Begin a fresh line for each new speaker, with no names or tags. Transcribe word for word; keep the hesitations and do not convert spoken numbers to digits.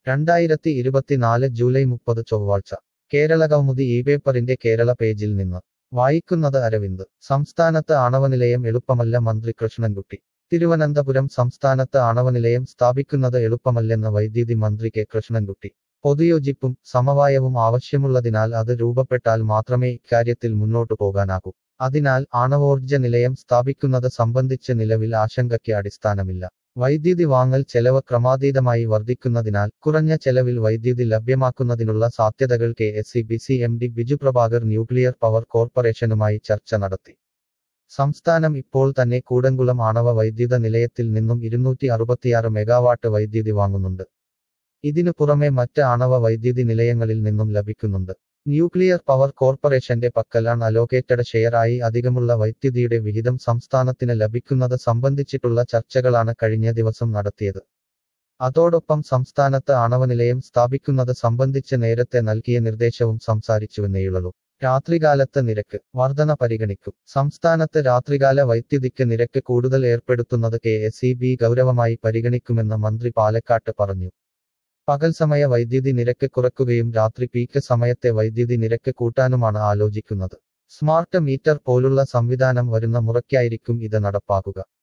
രണ്ടായിരത്തി ഇരുപത്തിനാല് ജൂലൈ മുപ്പത് ചൊവ്വാഴ്ച കേരളകൗമുദി ഈ പേപ്പറിന്റെ കേരള പേജിൽ നിന്ന് വായിക്കുന്നത് അരവിന്ദ് സംസ്ഥാനത്ത് ആണവനിലയം എളുപ്പമല്ല മന്ത്രി കൃഷ്ണൻകുട്ടി തിരുവനന്തപുരം സംസ്ഥാനത്ത് ആണവനിലയം സ്ഥാപിക്കുന്നത് എളുപ്പമല്ലെന്ന് വൈദ്യുതി മന്ത്രി കെ കൃഷ്ണൻകുട്ടി പൊതുയോജിപ്പും സമവായവും ആവശ്യമുള്ളതിനാൽ അത് രൂപപ്പെട്ടാൽ മാത്രമേ ഇക്കാര്യത്തിൽ മുന്നോട്ടു പോകാനാകൂ അതിനാൽ ആണവോർജ്ജ നിലയം സ്ഥാപിക്കുന്നത് സംബന്ധിച്ച് നിലവിൽ ആശങ്കയ്ക്ക് അടിസ്ഥാനമില്ല വൈദ്യുതി വാങ്ങൽ ചെലവ് ക്രമാതീതമായി വർദ്ധിക്കുന്നതിനാൽ കുറഞ്ഞ ചെലവിൽ വൈദ്യുതി ലഭ്യമാക്കുന്നതിനുള്ള സാധ്യതകൾ K S E B C M D Biju Prabhakar nuclear power കോർപ്പറേഷനുമായി ചർച്ച നടത്തി സംസ്ഥാനം ഇപ്പോൾ തന്നെ കൂടംകുളം ആണവ വൈദ്യുത നിലയത്തിൽ നിന്നും ഇരുന്നൂറ്റി അറുപത്തിയാറ് മെഗാവാട്ട് വൈദ്യുതി വാങ്ങുന്നുണ്ട് ഇതിനു പുറമെ മറ്റ് ആണവ വൈദ്യുതി നിലയങ്ങളിൽ നിന്നും ലഭിക്കുന്നുണ്ട് ന്യൂക്ലിയർ പവർ കോർപ്പറേഷന്റെ പക്കലാണ് അലോക്കേറ്റഡ് ഷെയറായി അധികമുള്ള വൈദ്യുതിയുടെ വിഹിതം സംസ്ഥാനത്തിന് ലഭിക്കുന്നത് സംബന്ധിച്ചിട്ടുള്ള ചർച്ചകളാണ് കഴിഞ്ഞ ദിവസം നടത്തിയത് അതോടൊപ്പം സംസ്ഥാനത്ത് ആണവനിലയം സ്ഥാപിക്കുന്നത് സംബന്ധിച്ച് നേരത്തെ നൽകിയ നിർദ്ദേശവും സംസാരിച്ചുവെന്നേയുള്ളൂ രാത്രികാലത്ത് നിരക്ക് വർധന പരിഗണിക്കും സംസ്ഥാനത്ത് രാത്രികാല വൈദ്യുതിക്ക് നിരക്ക് കൂടുതൽ ഏർപ്പെടുത്തുന്നത് കെ എസ് ഇ ബി ഗൗരവമായി പരിഗണിക്കുമെന്ന് മന്ത്രി പാലക്കാട്ട് പറഞ്ഞു പകൽ സമയ വൈദ്യുതി നിരക്ക് കുറയ്ക്കുകയും രാത്രി പീക്ക് സമയത്തെ വൈദ്യുതി നിരക്ക് കൂട്ടാനുമാണ് ആലോചിക്കുന്നത് സ്മാർട്ട് മീറ്റർ പോലുള്ള സംവിധാനം വരുന്ന മുറയ്ക്കായിരിക്കും ഇത് നടപ്പാക്കുക